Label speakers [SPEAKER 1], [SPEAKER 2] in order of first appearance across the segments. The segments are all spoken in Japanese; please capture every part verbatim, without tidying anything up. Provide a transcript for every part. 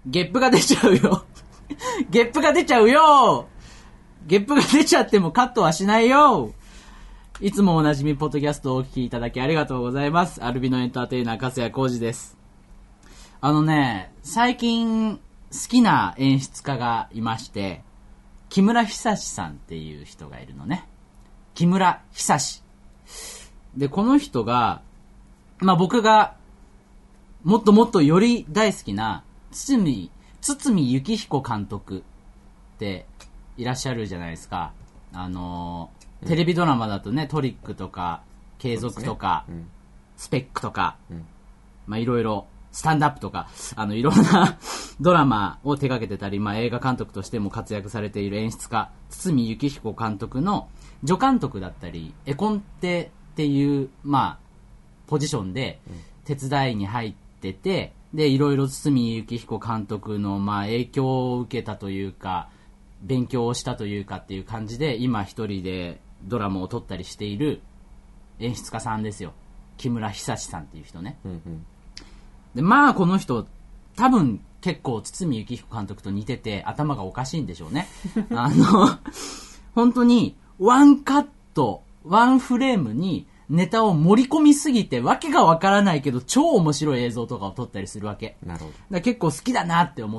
[SPEAKER 1] ゲップが出ちゃうよ。ゲップが出ちゃうよ。ゲップが出ちゃってもカットはしないよ。いつもおなじみポッドキャストをお聞きいただきありがとうございます。アルビノエンターテイナー、粕谷浩二です。あのね、最近好きな演出家がいまして、木村久志さんっていう人がいるのね。木村久志。で、この人が、まあ、僕がもっともっとより大好きな堤、堤幸彦監督っていらっしゃるじゃないですか。あのー、テレビドラマだとね、トリックとか継続とか、ねうん、スペックとか、うん、まあいろいろスタンドアップとか、あのいろんなドラマを手掛けてたり、まあ映画監督としても活躍されている演出家堤幸彦監督の助監督だったり、絵コンテっていうまあポジションで手伝いに入ってて、でいろいろ堤幸彦監督のまあ影響を受けたというか、勉強をしたというかっていう感じで、今一人でドラマを撮ったりしている演出家さんですよ。木村久志さんっていう人ね、うんうん、でまあこの人多分結構堤幸彦監督と似てて頭がおかしいんでしょうね。あの本当にワンカットワンフレームにネタを盛り込みすぎてわけがわからないけど超面白い映像とかを撮ったりするわけ。なるほど。だから結構好きだなって思って、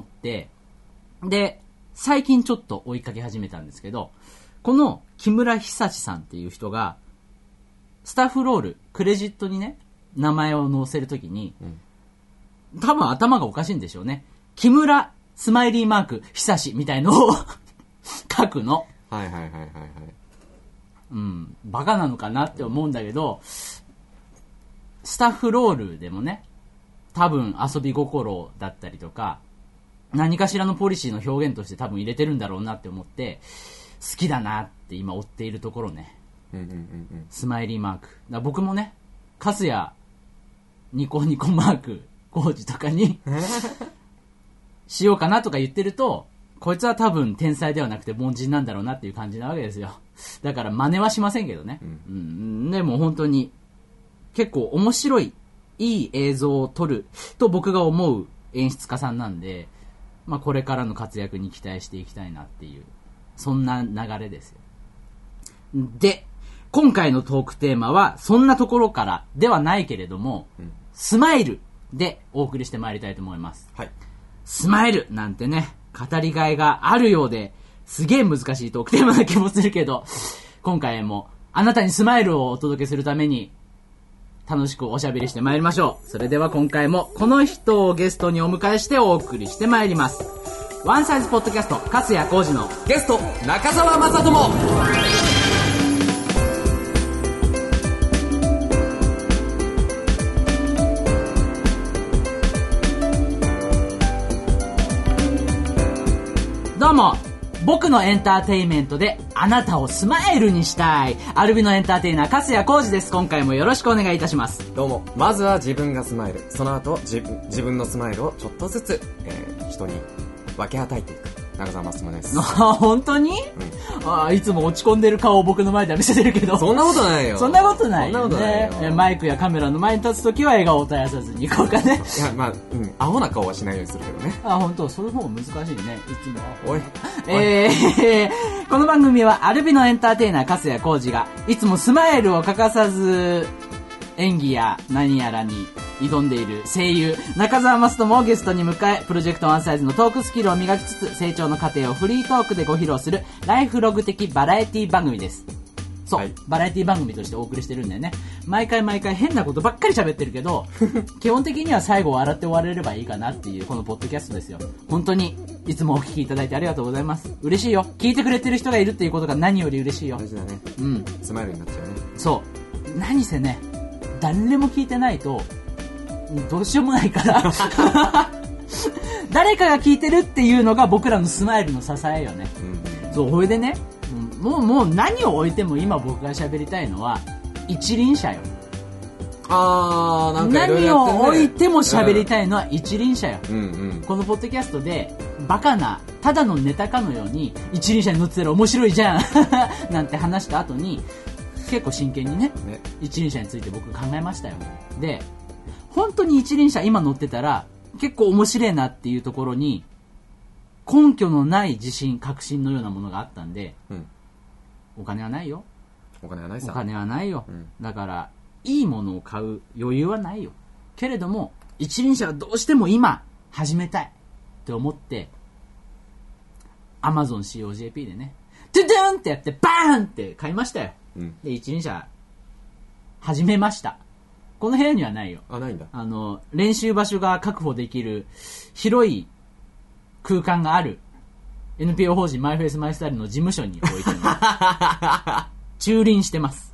[SPEAKER 1] で最近ちょっと追いかけ始めたんですけど、この木村久志さんっていう人がスタッフロールクレジットにね名前を載せるときに、うん、多分頭がおかしいんでしょうね。木村スマイリーマーク久志みたいのを書くの。はいはいはいはいはい。うん、バカなのかなって思うんだけど、スタッフロールでもね、多分遊び心だったりとか、何かしらのポリシーの表現として多分入れてるんだろうなって思って、好きだなって今追っているところね。うんうんうんうん、スマイリーマーク。だ僕もね、粕谷ニコニコマーク浩二とかにしようかなとか言ってると、こいつは多分天才ではなくて凡人なんだろうなっていう感じなわけですよ。だから真似はしませんけどね。うんうん、でも本当に結構面白いいい映像を撮ると僕が思う演出家さんなんで、まあこれからの活躍に期待していきたいなっていう。そんな流れですよ。で、今回のトークテーマはそんなところからではないけれども、うん、スマイルでお送りしてまいりたいと思います。はい、スマイルなんてね、語りがいがあるようですげえ難しいトークテーマな気もするけど、今回もあなたにスマイルをお届けするために楽しくおしゃべりしてまいりましょう。それでは今回もこの人をゲストにお迎えしてお送りしてまいります。ワンサイズポッドキャスト粕谷浩二のゲスト中澤正智。どうも、僕のエンターテインメントであなたをスマイルにしたいアルビノエンターテイナー粕谷浩二です。今回もよろしくお願いいたします。
[SPEAKER 2] どうも、まずは自分がスマイル、その後自分、自分のスマイルをちょっとずつ、えー、人に分け与えていく中澤正智です。
[SPEAKER 1] あ、本当に、うん、あ、いつも落ち込んでる顔を僕の前では見せてるけど、
[SPEAKER 2] そんなことないよ。
[SPEAKER 1] そんなことないよね。マイクやカメラの前に立つときは笑顔を絶やさずに行こうかね。
[SPEAKER 2] いや、まあ、うん、アホな顔はしないようにするけどね。
[SPEAKER 1] あ、本当、その方が難しいね。いつもおい、えー、この番組はアルビノエンターテイナー粕谷浩二がいつもスマイルを欠かさず演技や何やらに挑んでいる声優中澤正智をゲストに迎え、プロジェクトワンサイズのトークスキルを磨きつつ成長の過程をフリートークでご披露するライフログ的バラエティ番組です。そう、はい、バラエティ番組としてお送りしてるんだよね。毎回毎回変なことばっかり喋ってるけど基本的には最後笑って終われればいいかなっていうこのポッドキャストですよ。本当にいつもお聞きいただいてありがとうございます。嬉しいよ。聞いてくれてる人がいるっていうことが何より嬉しいよ。
[SPEAKER 2] 大事だね。
[SPEAKER 1] うん、
[SPEAKER 2] スマイルになっちゃうね。
[SPEAKER 1] そう、何せね、誰も聞いてないとどうしようもないから誰かが聞いてるっていうのが僕らのスマイルの支えよね、うん、そう、ほいでね、もうもう何を置いても今僕が喋りたいのは一輪車よ。
[SPEAKER 2] あー、なんかいろいろ
[SPEAKER 1] やってんね。何を置いても喋りたいのは一輪車よ、うんうん、このポッドキャストでバカなただのネタかのように一輪車に乗ってたら面白いじゃんなんて話した後に結構真剣に ね, ね一輪車について僕考えましたよ。で、本当に一輪車今乗ってたら結構面白いなっていうところに根拠のない自信確信のようなものがあったんで、うん、お金はないよ。
[SPEAKER 2] お金はないさ。
[SPEAKER 1] お金はないよ、うん、だからいいものを買う余裕はないよ。けれども一輪車はどうしても今始めたいって思って Amazon シーオージェーピー でねトゥドゥンってやってバーンって買いましたよ、うん、で一輪車始めました。この部屋にはないよ。
[SPEAKER 2] あ、ないんだ。
[SPEAKER 1] あの練習場所が確保できる広い空間がある エヌピーオー 法人マイフェイスマイスタイルの事務所に置いてます駐輪してます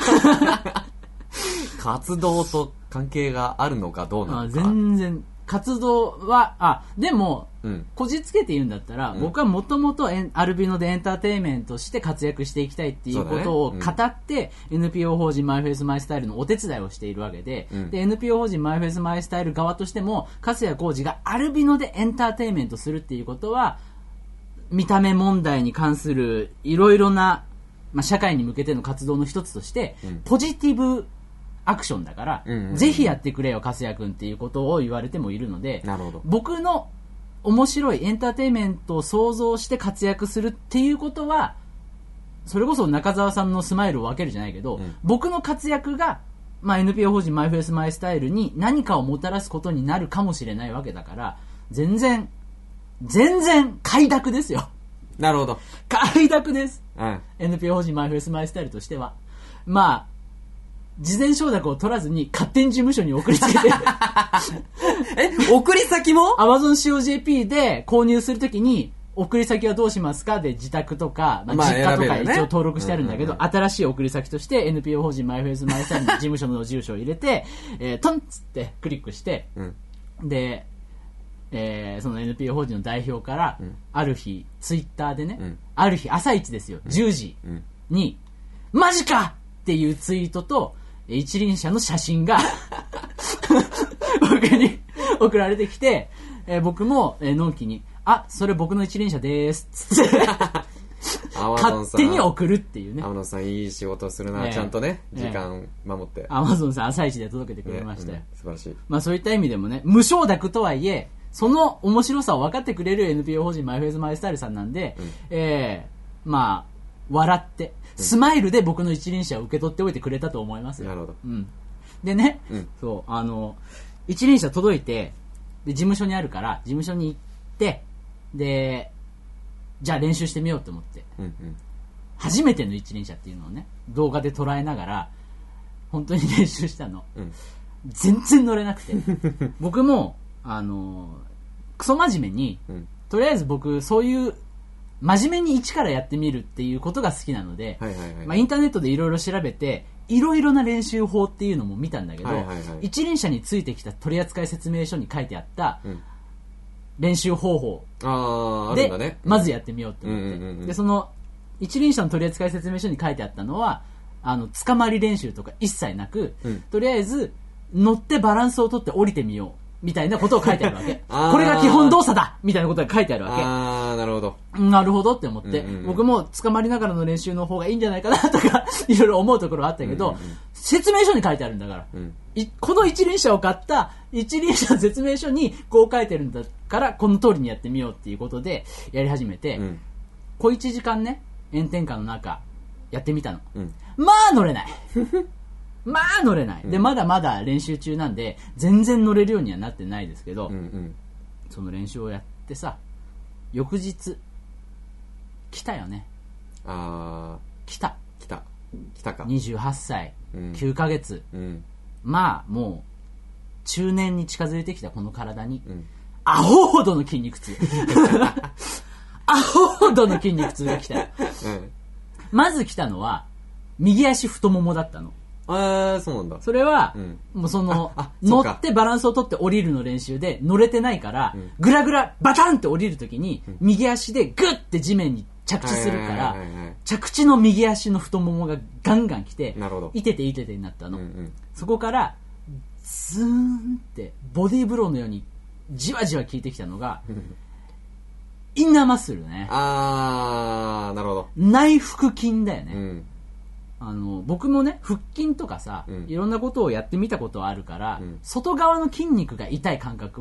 [SPEAKER 2] 活動と関係があるのかどうなのか。
[SPEAKER 1] あ、全然活動は、あ、でも、うん、こじつけて言うんだったら、うん、僕はもともとアルビノでエンターテインメントとして活躍していきたいっていうことを語って、うん、エヌピーオー 法人マイフェイスマイスタイルのお手伝いをしているわけで、うん、で エヌピーオー 法人マイフェイスマイスタイル側としても粕谷浩二がアルビノでエンターテインメントするっていうことは見た目問題に関するいろいろな、まあ、社会に向けての活動の一つとして、うん、ポジティブアクションだから、うんうんうん、ぜひやってくれよ粕谷君っていうことを言われてもいるので、
[SPEAKER 2] なるほど。
[SPEAKER 1] 僕の面白いエンターテインメントを想像して活躍するっていうことはそれこそ中澤さんのスマイルを分けるじゃないけど、うん、僕の活躍が、まあ、エヌピーオー 法人マイフェイスマイスタイルに何かをもたらすことになるかもしれないわけだから全然全然快諾ですよ。
[SPEAKER 2] なるほど、
[SPEAKER 1] 快諾です、
[SPEAKER 2] うん、
[SPEAKER 1] エヌピーオー 法人マイフェイスマイスタイルとしてはまあ事前承諾を取らずに勝手に事務所に送りつけて
[SPEAKER 2] え、送り先も
[SPEAKER 1] Amazon シーオージェーピー で購入するときに送り先はどうしますかで自宅とか、まあ、実家とか一応登録してあるんだけど、まあね、うんうんうん、新しい送り先として エヌピーオー 法人マイフェイスマイスタイルの事務所の住所を入れて、えー、トンッつってクリックして、うん、で、えー、その エヌピーオー 法人の代表から、うん、ある日ツイッターでね、うん、ある日朝一ですよ、じゅうじに、うん、マジかっていうツイートと一輪車の写真が僕に送られてきて、えー、僕も、えー、納期にあ、それ僕の一輪車ですつって勝手に送るっていうね。
[SPEAKER 2] アマゾンさんいい仕事するな、えー、ちゃんとね時間守って、
[SPEAKER 1] アマゾンさん朝一で届けてくれましたよ、ね、
[SPEAKER 2] うん、素晴らしい。
[SPEAKER 1] まあそういった意味でもね無承諾とはいえその面白さを分かってくれる エヌピーオー 法人マイフェイスマイスタイルさんなんで、うん、えー、まあ笑ってスマイルで僕の一輪車を受け取っておいてくれたと思いますよ。
[SPEAKER 2] なるほど、
[SPEAKER 1] うん、でね、うん、そうあの一輪車届いてで事務所にあるから事務所に行ってでじゃあ練習してみようと思って、うんうん、初めての一輪車っていうのをね動画で捉えながら本当に練習したの、うん、全然乗れなくて僕もあのクソ真面目に、うん、とりあえず僕そういう真面目に一からやってみるっていうことが好きなので、はいはいはい、まあ、インターネットでいろいろ調べていろいろな練習法っていうのも見たんだけど、はいはいはい、一輪車についてきた取扱説明書に書いてあった練習方法で、
[SPEAKER 2] うんね、
[SPEAKER 1] まずやってみようと思って、うんうんうんうん、でその一輪車の取扱説明書に書いてあったのはあの捕まり練習とか一切なく、うん、とりあえず乗ってバランスを取って降りてみようみたいなことを書いてあるわけこれが基本動作だみたいなことが書いてあるわけ。
[SPEAKER 2] あー、なるほど
[SPEAKER 1] なるほどって思って、うんうんうん、僕も捕まりながらの練習の方がいいんじゃないかなとかいろいろ思うところはあったけど、うんうんうん、説明書に書いてあるんだから、うん、この一輪車を買った一輪車説明書にこう書いてるんだからこの通りにやってみようっていうことでやり始めて、うん、小いちじかんね炎天下の中やってみたの、うん、まあ乗れないまあ乗れない、うん、でまだまだ練習中なんで全然乗れるようにはなってないですけど、うんうん、その練習をやってさ翌日来たよね。
[SPEAKER 2] あ
[SPEAKER 1] 来た
[SPEAKER 2] 来た来たか
[SPEAKER 1] にじゅうはっさい、うん、きゅうかげつ、うん、まあもう中年に近づいてきたこの体に、うん、アホほどの筋肉痛アホほどの筋肉痛が来たよ、うん、まず来たのは右足太ももだったの。
[SPEAKER 2] あー、そうなんだ。
[SPEAKER 1] それは、うん、もうその乗ってバランスを取って降りるの練習で乗れてないから、うん、グラグラバタンって降りるときに、うん、右足でグッて地面に着地するから、着地の右足の太ももがガンガン来ていてていててになったの、うんうん、そこからズーンってボディーブローのようにじわじわ効いてきたのがインナーマッスルね。
[SPEAKER 2] あー、なるほど。
[SPEAKER 1] 内腹筋だよね、うん、あの僕もね腹筋とかさ、うん、いろんなことをやってみたことはあるから、うん、外側の筋肉が痛い感覚は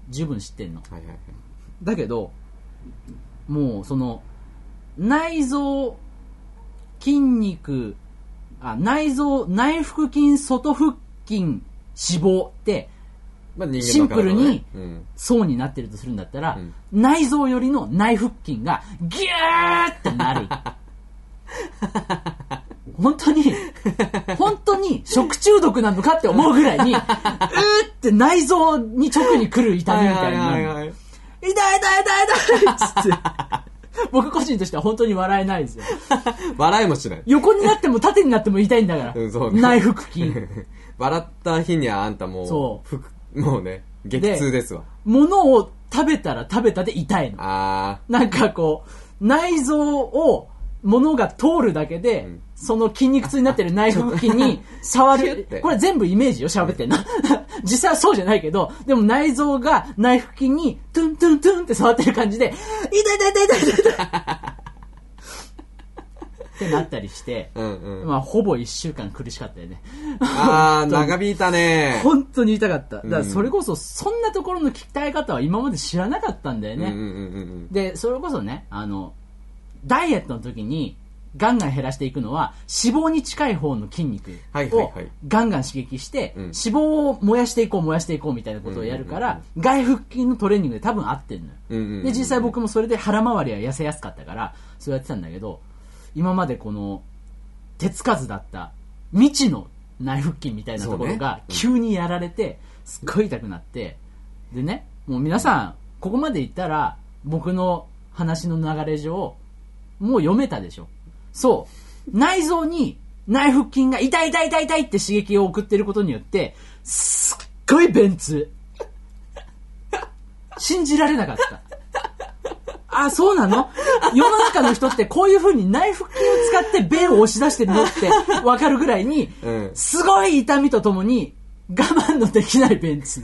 [SPEAKER 1] 十分知ってんの。
[SPEAKER 2] はいはいはい。
[SPEAKER 1] だけど、もうその、内臓、筋肉、あ、内臓、内腹筋、外腹筋、脂肪って、
[SPEAKER 2] まあ人間の体ね、
[SPEAKER 1] シンプルに
[SPEAKER 2] うん
[SPEAKER 1] 層になってるとするんだったら、
[SPEAKER 2] うん、
[SPEAKER 1] 内臓よりの内腹筋がギューってなる。本当に、本当に食中毒なのかって思うぐらいに、うーって内臓に直に来る痛みみたいになる。
[SPEAKER 2] はいはいはいはい、
[SPEAKER 1] 痛い痛い痛い痛いっつって。僕個人としては本当に笑えないですよ。
[SPEAKER 2] 笑いもしない。
[SPEAKER 1] 横になっても縦になっても痛いんだから。
[SPEAKER 2] うん、そうね、
[SPEAKER 1] 内腹筋。
[SPEAKER 2] 笑った日にはあんたもう、そうもうね、激痛ですわ。
[SPEAKER 1] 物を食べたら食べたで痛いの。
[SPEAKER 2] あ
[SPEAKER 1] なんかこう、内臓を、物が通るだけで、うん、その筋肉痛になってる内腹筋に触る。これ全部イメージよ、喋ってんの。実際はそうじゃないけど、でも内臓が内腹筋にトゥントゥントゥンって触ってる感じで、痛い痛い痛い痛い痛いってなったりして、うんうん、まあほぼ一週間苦しかったよね。
[SPEAKER 2] あー、長引いたね。
[SPEAKER 1] 本当に痛かった。だからそれこそそんなところの鍛え方は今まで知らなかったんだよね。うんうんうんうん、で、それこそね、あの、ダイエットの時にガンガン減らしていくのは脂肪に近い方の筋肉をガンガン刺激して脂肪を燃やしていこう燃やしていこうみたいなことをやるから外腹筋のトレーニングで多分合ってんのよ。で実際僕もそれで腹回りは痩せやすかったからそうやってたんだけど、今までこの手つかずだった未知の内腹筋みたいなところが急にやられてすっごい痛くなって、でね、もう皆さんここまで言ったら僕の話の流れ上もう読めたでしょ。そう。内臓に内腹筋が痛い痛い痛い痛いって刺激を送ってることによって、すっごい便通。信じられなかった。あ、そうなの？世の中の人ってこういう風に内腹筋を使って便を押し出してるのってわかるぐらいに、すごい痛みとともに我慢のできない便通。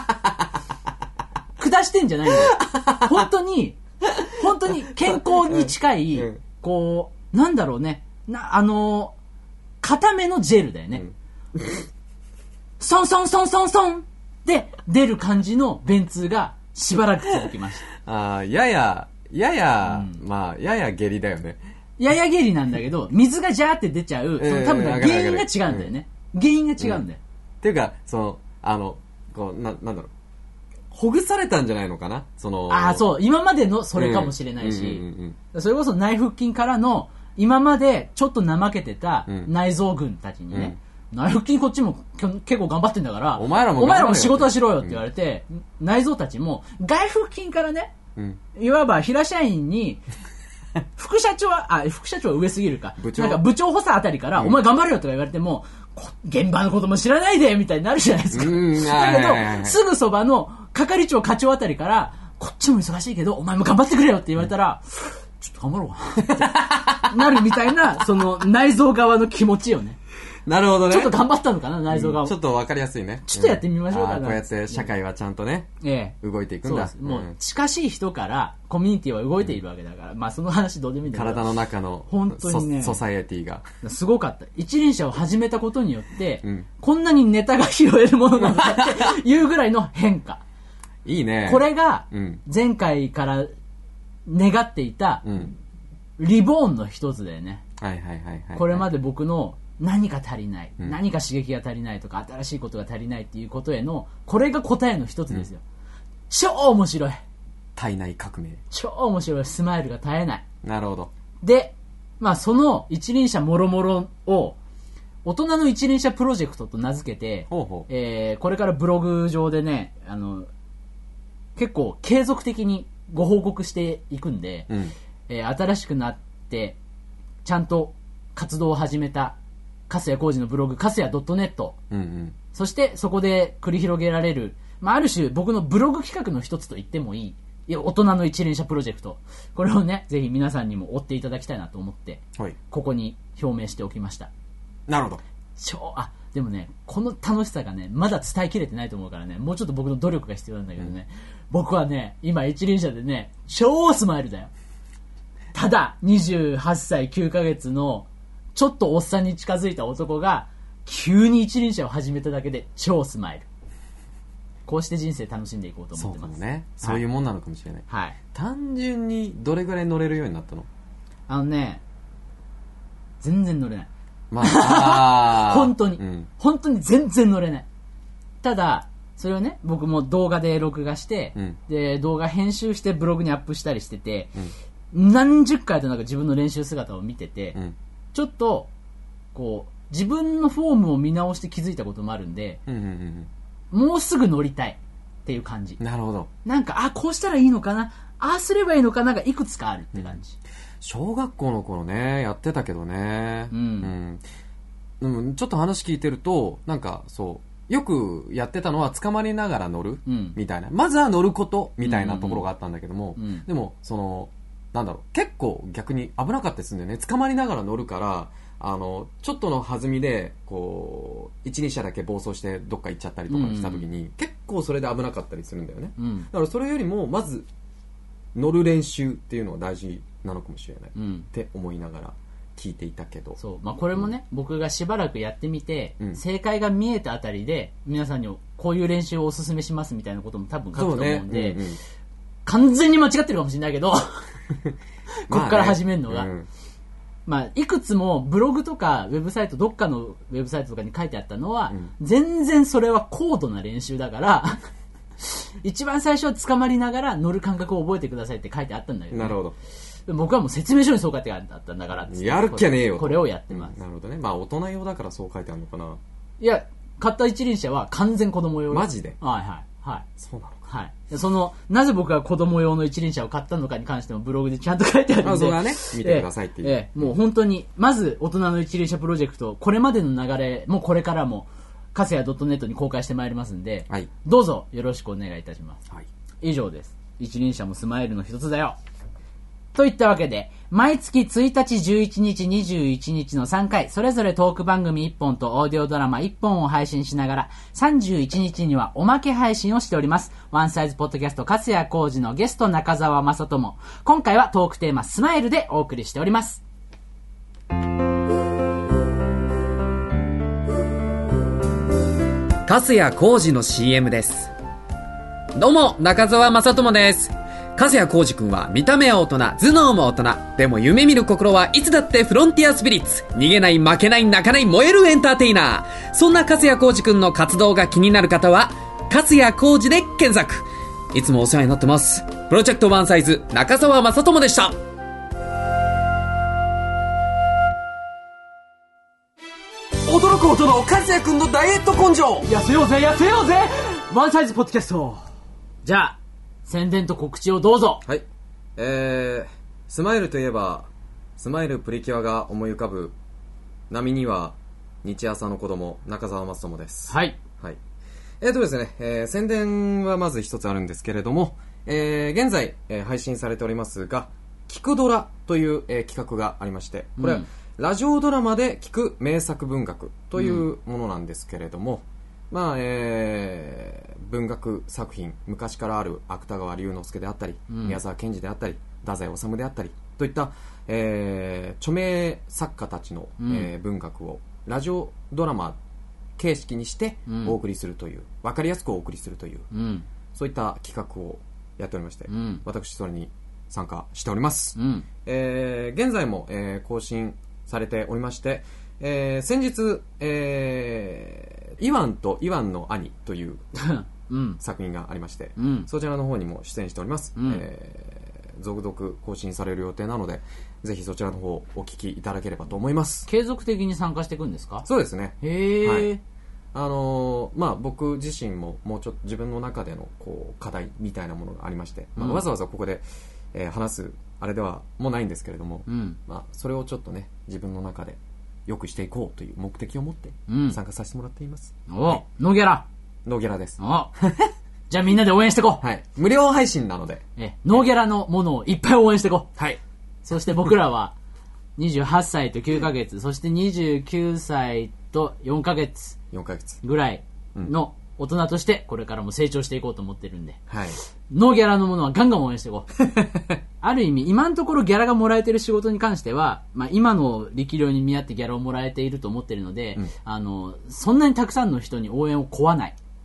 [SPEAKER 1] 下してんじゃないんだよ。本当に、本当に健康に近い、うん、こう、なんだろうね。な、あのー、固めのジェルだよね。うん、ソンソンソンソンソンで出る感じの便通がしばらく続きました。
[SPEAKER 2] ああ、やや、やや、うん、まあ、やや下痢だよね。
[SPEAKER 1] やや下痢なんだけど、水がジャーって出ちゃう、えー、多分原因が違うんだよね。うん、原因が違うんだよ。
[SPEAKER 2] っていうか、その、あの、こう、な、なんだろう。ほぐされたんじゃないのかな、その。
[SPEAKER 1] ああ、そう。今までのそれかもしれないし、それこそ内腹筋からの、今までちょっと怠けてた内臓群たちにね、うん、内腹筋こっちも結構頑張ってんだから、
[SPEAKER 2] お前らも
[SPEAKER 1] お前らも仕事はしろよって言われて、うん、内臓たちも外腹筋からね、うん、いわば平社員に、副社長は、あ、副社長は上すぎるか。部長なんか部長補佐あたりから、うん、お前頑張れよとか言われても、現場のことも知らないでみたいになるじゃないですか。だけど、すぐそばの係長課長あたりから、こっちも忙しいけど、お前も頑張ってくれよって言われたら、ちょっと頑張ろうかな。なるみたいな、その内臓側の気持ちよね。
[SPEAKER 2] なるほどね。
[SPEAKER 1] ちょっと頑張ったのかな、内臓側、
[SPEAKER 2] うん、ちょっとわかりやすいね。
[SPEAKER 1] ちょっとやってみましょうかな、
[SPEAKER 2] うん、こうやって社会はちゃんとね、ええ、動いていくんだ。
[SPEAKER 1] そうです。もう近しい人からコミュニティは動いているわけだから、うん、まあその話どうでもいいんだけど。
[SPEAKER 2] 体の中の
[SPEAKER 1] 本当にね、
[SPEAKER 2] ソサエティが。
[SPEAKER 1] すごかった。一輪車を始めたことによって、うん、こんなにネタが拾えるものなのかっていうぐらいの変化。
[SPEAKER 2] いいね。
[SPEAKER 1] これが前回から願っていたリボーンの一つだよね。
[SPEAKER 2] はいはいはいはい、はい。
[SPEAKER 1] これまで僕の何か足りない、うん、何か刺激が足りないとか新しいことが足りないっていうことへのこれが答えの一つですよ、うん、超面白い
[SPEAKER 2] 体内革命、
[SPEAKER 1] 超面白いスマイルが絶えない。
[SPEAKER 2] なるほど。
[SPEAKER 1] で、まあその一輪車もろもろを大人の一輪車プロジェクトと名付けて、
[SPEAKER 2] ほうほう、
[SPEAKER 1] えー、これからブログ上でね、あの結構継続的にご報告していくんで、うん、えー、新しくなってちゃんと活動を始めた粕谷浩二のブログ粕谷 .net、うんうん、そしてそこで繰り広げられる、まあ、ある種僕のブログ企画の一つと言ってもいい、いや大人の一輪車プロジェクト、これをねぜひ皆さんにも追っていただきたいなと思って、はい、ここに表明しておきました。
[SPEAKER 2] なるほど。
[SPEAKER 1] 超あでもねこの楽しさがねまだ伝えきれてないと思うからね、もうちょっと僕の努力が必要なんだけどね、うん、僕はね今一輪車でね超スマイルだよ。ただにじゅうはっさいきゅうかげつのちょっとおっさんに近づいた男が急に一輪車を始めただけで超スマイル。 こうして人生楽しんでいこうと思ってます。
[SPEAKER 2] そうかもね。そういうもんなのかもしれない。
[SPEAKER 1] はい。
[SPEAKER 2] 単純にどれぐらい乗れるようになったの？
[SPEAKER 1] あのね、全然乗れない。
[SPEAKER 2] まあ、
[SPEAKER 1] 本当に、
[SPEAKER 2] うん、
[SPEAKER 1] 本当に全然乗れない。ただ、それをね、僕も動画で録画して、うん、で、動画編集してブログにアップしたりしてて、うん、何十回となんか自分の練習姿を見てて、うん、ちょっと、こう、自分のフォームを見直して気づいたこともあるんで、うんうんうんもうすぐ乗りたいっていう感じ。
[SPEAKER 2] なるほど。
[SPEAKER 1] なんか、あ、こうしたらいいのかな、ああすればいいのかながいくつかあるって感じ。うん、
[SPEAKER 2] 小学校の頃ね、やってたけどね。うん。うん、ちょっと話聞いてると、なんかそう、よくやってたのは捕まりながら乗る、うん、みたいな。まずは乗ることみたいなところがあったんだけども、うんうんうん、でも、その、なんだろう、結構逆に危なかったりするんだよね。捕まりながら乗るから、あのちょっとの弾みでこう いち,に 車だけ暴走してどっか行っちゃったりとかした時に、うんうん、結構それで危なかったりするんだよね、うん、だからそれよりもまず乗る練習っていうのは大事なのかもしれない、うん、って思いながら聞いていたけど、
[SPEAKER 1] そう、まあ、これもね、うん、僕がしばらくやってみて、うん、正解が見えたあたりで皆さんにこういう練習をおすすめしますみたいなことも多分書くと思うんで、ねうんうん、完全に間違ってるかもしれないけどこっから始めるのが、まあねうんまあ、いくつもブログとかウェブサイトどっかのウェブサイトとかに書いてあったのは、うん、全然それは高度な練習だから一番最初は捕まりながら乗る感覚を覚えてくださいって書いてあったんだけど、ね、
[SPEAKER 2] なるほど。
[SPEAKER 1] 僕はもう説明書にそう書いてあったんだから
[SPEAKER 2] やるっきゃねえよ
[SPEAKER 1] これをやってます、
[SPEAKER 2] うん、なるほどね。まあ大人用だからそう書いてあるのかな。
[SPEAKER 1] いや買った一輪車は完全子供用。
[SPEAKER 2] マジで？
[SPEAKER 1] はいはいはい。
[SPEAKER 2] そうなのか。
[SPEAKER 1] はい。そのなぜ僕が子供用の一輪車を買ったのかに関してもブログでちゃんと書いてあるんで、
[SPEAKER 2] あそれはね見てくださいっていう、
[SPEAKER 1] ええ、もう本当にまず大人の一輪車プロジェクトこれまでの流れもこれからもカセヤ .net に公開してまいりますんで、はい、どうぞよろしくお願いいたします、はい、以上です。一輪車もスマイルの一つだよといったわけで、毎月ついたち、じゅういちにち、にじゅういちにちのさんかい、それぞれトーク番組いっぽんとオーディオドラマいっぽんを配信しながら、さんじゅういちにちにはおまけ配信をしております。ワンサイズポッドキャスト、粕谷浩二のゲスト、中澤正智。今回はトークテーマ、スマイルでお送りしております。
[SPEAKER 3] 粕谷浩二の シーエム です。どうも、中澤正智です。粕谷浩二くんは見た目は大人、頭脳も大人。でも夢見る心はいつだってフロンティアスピリッツ。逃げない、負けない、泣かない、燃えるエンターテイナー。そんな粕谷浩二くんの活動が気になる方は、粕谷浩二で検索。いつもお世話になってます。プロジェクトワンサイズ、中澤正智でした。
[SPEAKER 2] 驚くほどの粕谷くんのダイエット根性。
[SPEAKER 1] 痩せようぜ、痩せようぜ。ワンサイズポッドキャスト。じゃあ、宣伝と告知をどうぞ。
[SPEAKER 2] はい。えー、スマイルといえば、スマイルプリキュアが思い浮かぶ、波には、日朝の子供、中澤正智です。
[SPEAKER 1] はい。
[SPEAKER 2] はい。えーとですね、えー、宣伝はまず一つあるんですけれども、えー、現在、えー、配信されておりますが、聞くドラという、えー、企画がありまして、これは、うん、ラジオドラマで聞く名作文学というものなんですけれども、うん、まあ、えー、文学作品、昔からある芥川龍之介であったり、うん、宮沢賢治であったり、太宰治であったりといった、えー、著名作家たちの、うん、えー、文学をラジオドラマ形式にしてお送りするという、うん、分かりやすくお送りするという、うん、そういった企画をやっておりまして、うん、私それに参加しております、うん、えー、現在も、えー、更新されておりまして、えー、先日、えー、イワンとイワンの兄といううん、作品がありまして、うん、そちらの方にも出演しております、うん、えー、続々更新される予定なので、ぜひそちらの方お聞きいただければと思います。
[SPEAKER 1] 継続的に参加していくんですか？
[SPEAKER 2] そうですね。
[SPEAKER 1] へー、はい、
[SPEAKER 2] あのー、まあ僕自身ももうちょっと自分の中でのこう課題みたいなものがありまして、うん、まあ、わざわざここで、えー、話すあれではもうないんですけれども、うん、まあ、それをちょっとね自分の中で良くしていこうという目的を持って参加させてもらっています、
[SPEAKER 1] うん、お、はい、ノーギャラ
[SPEAKER 2] ノーギャラです。
[SPEAKER 1] じゃあみんなで応援していこ
[SPEAKER 2] う。はい。無料配信なので。
[SPEAKER 1] え、ノーギャラのものをいっぱい応援していこ
[SPEAKER 2] う。はい。
[SPEAKER 1] そして僕らはにじゅうはっさいときゅうかげつ、そしてにじゅうきゅうさいとよんかげつ。
[SPEAKER 2] よんかげつ。
[SPEAKER 1] ぐらいの大人としてこれからも成長していこうと思ってるんで。
[SPEAKER 2] はい。
[SPEAKER 1] ノーギャラのものはガンガン応援していこう。ある意味、今のところギャラがもらえてる仕事に関しては、まあ今の力量に見合ってギャラをもらえていると思ってるので、うん、あの、そんなにたくさんの人に応援を請わない。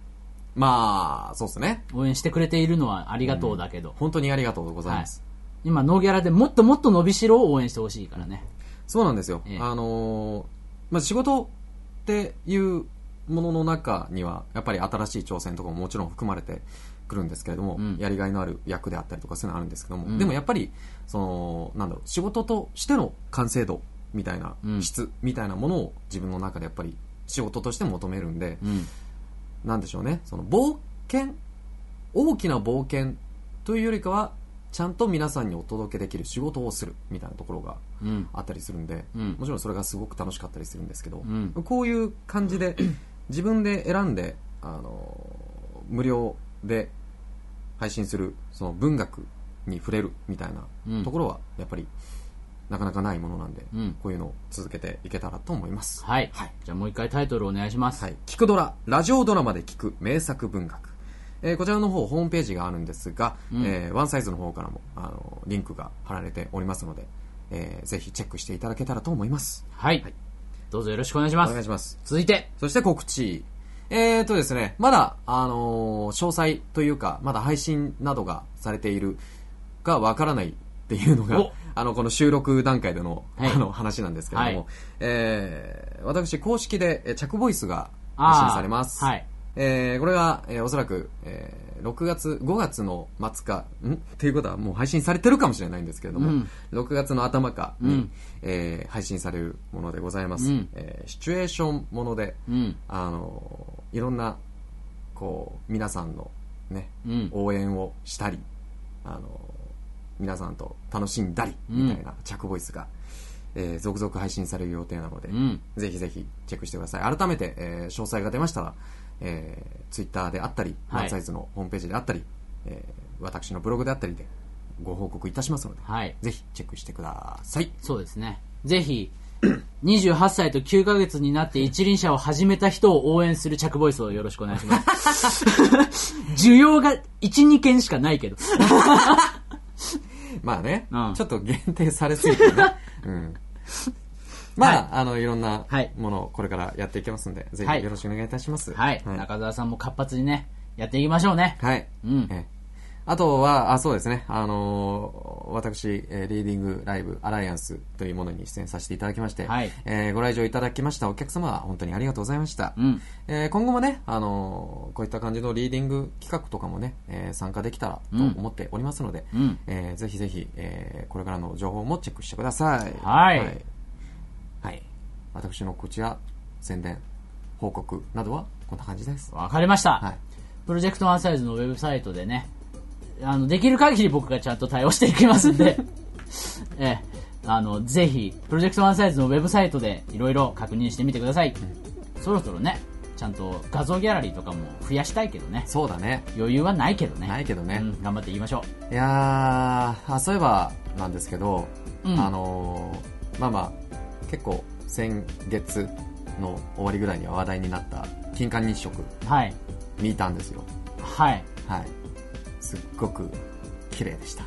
[SPEAKER 2] まあ、そうですね。
[SPEAKER 1] 応援してくれているのはありがとうだけど。
[SPEAKER 2] うん、本当にありがとうございます。
[SPEAKER 1] はい、今、ノーギャラでもっともっと伸びしろを応援してほしいからね。
[SPEAKER 2] そうなんですよ。
[SPEAKER 1] ええ、
[SPEAKER 2] あのー、まあ、仕事っていうものの中には、やっぱり新しい挑戦とかももちろん含まれてくるんですけれども、うん、やりがいのある役であったりとかそういうのあるんですけども、うん、でもやっぱり、その、なんだろう、仕事としての完成度みたいな、うん、質みたいなものを自分の中でやっぱり仕事として求めるんで、うん、なんでしょうね、その冒険、大きな冒険というよりかは、ちゃんと皆さんにお届けできる仕事をするみたいなところがあったりするんで、うん、もちろんそれがすごく楽しかったりするんですけど、うん、こういう感じで自分で選んで、あの無料で配信するその文学に触れるみたいなところはやっぱりなかなかないものなんで、うん、こういうのを続けていけたらと思います。
[SPEAKER 1] はい、はい、じゃあもう一回タイトルお願いします。
[SPEAKER 2] はい、聞くドラ、ラジオドラマで聞く名作文学。えー、こちらの方ホームページがあるんですが、うん、えー、ワンサイズの方からもあのリンクが貼られておりますので、えー、ぜひチェックしていただけたらと思います。
[SPEAKER 1] はい、はい、どうぞよろしくお願いします。
[SPEAKER 2] お願いします。
[SPEAKER 1] 続いて、
[SPEAKER 2] そして告知。えーとですね、まだ、あのー、詳細というか、まだ配信などがされているかわからないっていうのが、あの、この収録段階での、はい、あの話なんですけれども、はい、えー、私、公式で着ボイスが配信されます。はい。えー、これが、えー、おそらく、えー、ろくがつ、ごがつの末か、んっていうことはもう配信されてるかもしれないんですけれども、うん、ろくがつの頭かに、うん、えー、配信されるものでございます。うん、えー、シチュエーションもので、うん、あのー、いろんな、こう、皆さんのね、うん、応援をしたり、あのー、皆さんと楽しんだり、みたいな着ボイスが、えー、続々配信される予定なので、うん、ぜひぜひチェックしてください。改めて、えー、詳細が出ましたら、えー、ツイッターであったり、ワンサイズのホームページであったり、えー、私のブログであったりでご報告いたしますので、はい、ぜひチェックしてください。
[SPEAKER 1] そうですね。ぜひにじゅうはっさいときゅうかげつになって一輪車を始めた人を応援する着ボイスをよろしくお願いします需要がいち、にけんしかないけど
[SPEAKER 2] まあね、うん、ちょっと限定されすぎてね、うん、まあ、はい、あのいろんなものをこれからやっていきますんで、はい、ぜひよろしくお願いいたします。
[SPEAKER 1] はい、はい、中澤さんも活発にねやっていきましょうね。
[SPEAKER 2] はい、うん、えあとはあそうですね、あのー、私、えー、リーディングライブアライアンスというものに出演させていただきまして、はい、えー、ご来場いただきましたお客様は本当にありがとうございました。うん、えー、今後もね、あのー、こういった感じのリーディング企画とかもね、えー、参加できたらと思っておりますので、うん、えー、ぜひぜひ、えー、これからの情報もチェックしてください。
[SPEAKER 1] はい、はい
[SPEAKER 2] はい、私のこちら宣伝報告などはこんな感じです。
[SPEAKER 1] わかりました、はい、プロジェクトワンサイズのウェブサイトでね、あのできる限り僕がちゃんと対応していきますんでええ、あのぜひプロジェクトワンサイズのウェブサイトでいろいろ確認してみてください、うん、そろそろねちゃんと画像ギャラリーとかも増やしたいけどね。
[SPEAKER 2] そうだね、
[SPEAKER 1] 余裕はないけどね
[SPEAKER 2] ないけどね、
[SPEAKER 1] うん、頑張っていきましょ
[SPEAKER 2] う。いやー、あそういえばなんですけど、うん、あのー、まあまあ結構先月の終わりぐらいには話題になった金環日食、はい、見たんですよ。
[SPEAKER 1] はい
[SPEAKER 2] はい、すっごく綺麗でした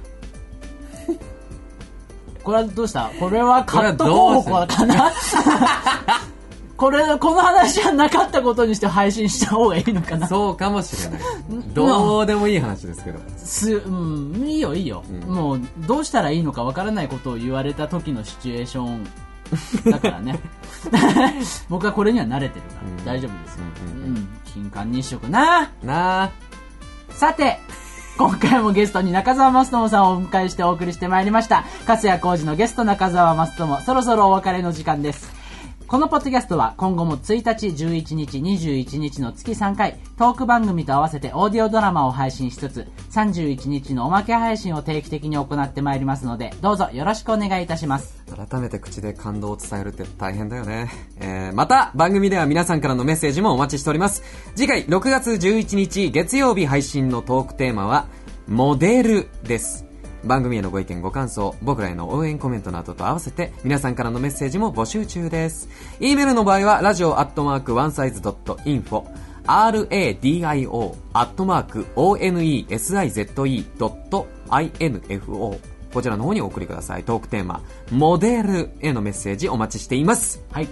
[SPEAKER 1] これはどうした？これはカット候補かなこれこの話はなかったことにして配信した方がいいのかな。
[SPEAKER 2] そうかもしれないどうでもいい話ですけど
[SPEAKER 1] す、うん、いいよいいよ、うん、もうどうしたらいいのかわからないことを言われた時のシチュエーションだからね僕はこれには慣れてるから、うん、大丈夫ですよ、うんうんうん、金環日食な
[SPEAKER 2] な
[SPEAKER 1] さて今回もゲストに中澤正智さんをお迎えしてお送りしてまいりました。粕谷浩二のゲスト中澤正智、そろそろお別れの時間です。このポッドキャストは今後もついたち、じゅういちにち、にじゅういちにちの月さんかいトーク番組と合わせてオーディオドラマを配信しつつ、さんじゅういちにちのおまけ配信を定期的に行ってまいりますので、どうぞよろしくお願いいたします。
[SPEAKER 2] 改めて口で感動を伝えるって大変だよね。えー、また番組では皆さんからのメッセージもお待ちしております。次回ろくがつじゅういちにち月曜日配信のトークテーマはモデルです。番組へのご意見ご感想、僕らへの応援コメントなどと合わせて皆さんからのメッセージも募集中です。 E メールの場合はラジオアットマークワンサイズドットインフォ ラディオ アットマーク オーエヌイーエスアイゼットイードットインフォ こちらの方にお送りください。トークテーマモデルへのメッセージお待ちしています。
[SPEAKER 1] はい、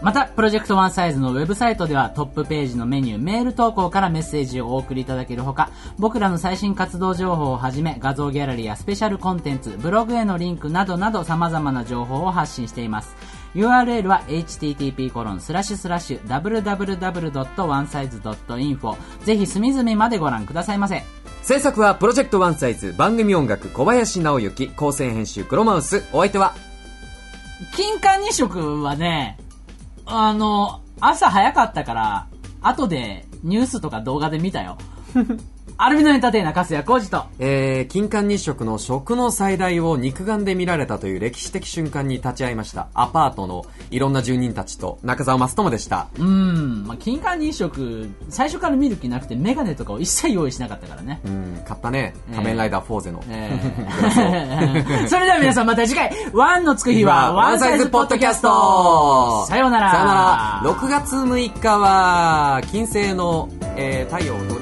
[SPEAKER 1] また、プロジェクトワンサイズのウェブサイトではトップページのメニュー、メール投稿からメッセージをお送りいただけるほか、僕らの最新活動情報をはじめ、画像ギャラリーやスペシャルコンテンツ、ブログへのリンクなどなど様々な情報を発信しています。ユーアールエル は エイチティーティーピーコロンスラッシュスラッシュダブリューダブリューダブリュードットワンサイズドットインフォ ぜひ隅々までご覧くださいませ。
[SPEAKER 3] 制作はプロジェクトワンサイズ、番組音楽小林直之、構成編集黒マウス、お相手は
[SPEAKER 1] 金環日食はね、あの、朝早かったから、後でニュースとか動画で見たよ。アルビノエンターテイナー、粕谷浩二と、
[SPEAKER 2] えー、金環日食の食の最大を肉眼で見られたという歴史的瞬間に立ち会いました。アパートのいろんな住人たちと中澤正智でした。
[SPEAKER 1] うーん、まあ、金環日食、最初から見る気なくてメガネとかを一切用意しなかったからね。
[SPEAKER 2] うん、買ったね。仮面ライダーフォーゼの。
[SPEAKER 1] えー、それでは皆さんまた次回、ワンのつく日はワンサイズポッドキャスト。さようなら。
[SPEAKER 2] さようなら。ろくがつむいかは、金星の、えー、太陽を